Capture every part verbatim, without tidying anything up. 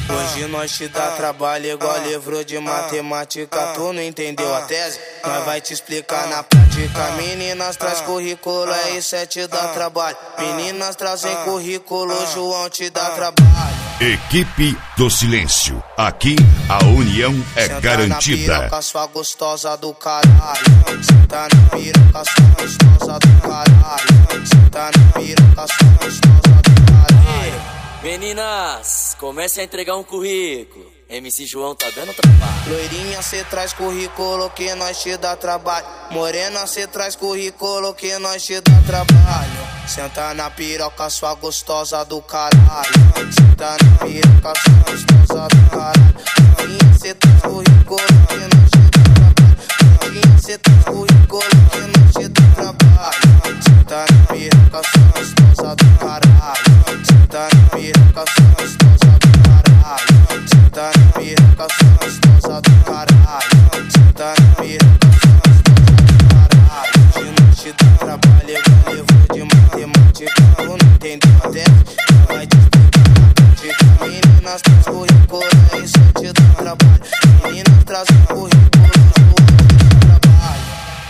Hoje nós te dá trabalho igual livro de matemática. Tu não entendeu a tese? Nós vai te explicar na prática. Meninas traz currículo, R sete dá trabalho. Meninas trazem currículo, João te dá trabalho. Equipe do Silêncio. Aqui a união é Senta garantida. na piroca, sua gostosa do caralho. Senta na piroca, sua gostosa do caralho. Senta na piroca, sua gostosa do caralho. Meninas, comece a entregar um currículo. M C João tá dando trabalho. Loirinha, cê traz currículo que nós te dá trabalho. Morena, cê traz currículo que nós te dá trabalho. Senta na piroca, sua gostosa do caralho. Senta na piroca, sua gostosa do caralho. Loirinha, cê traz currículo que nós te dá trabalho. Loirinha, cê traz currículo que nós te dá trabalho. Senta na piroca, sua gostosa do caralho. Senta na piroca, sua gostosa do caralho. Senta na piroca, sua gostosa do caralho. Senta na piroca, sua gostosa do caralho. Hoje nós te dá trabalho igual livro de matemática. Tu não entendeu a tese? Vai te explicar na prática. Meninas traz currículo, R sete dá trabalho. Meninas traz currículo, João te dá trabalho.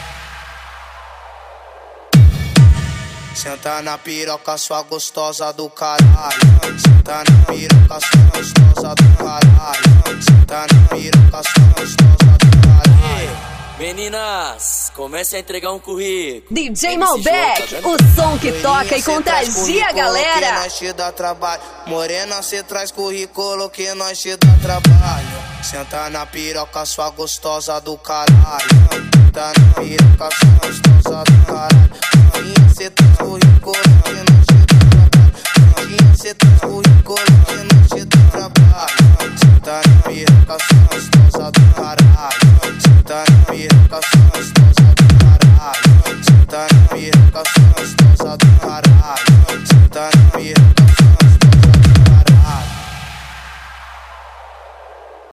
Senta na piroca, sua gostosa do caralho. Senta na piroca, sua gostosa do caralho. Senta na piroca, sua gostosa do caralho. Meninas, comece a entregar um currículo. D J Malbec, o som que toca e contagia a galera. Que nós te dá trabalho. Morena, cê traz currículo que nós te dá trabalho. Senta na piroca, sua gostosa do caralho. Senta na piroca, sua gostosa do caralho. Cê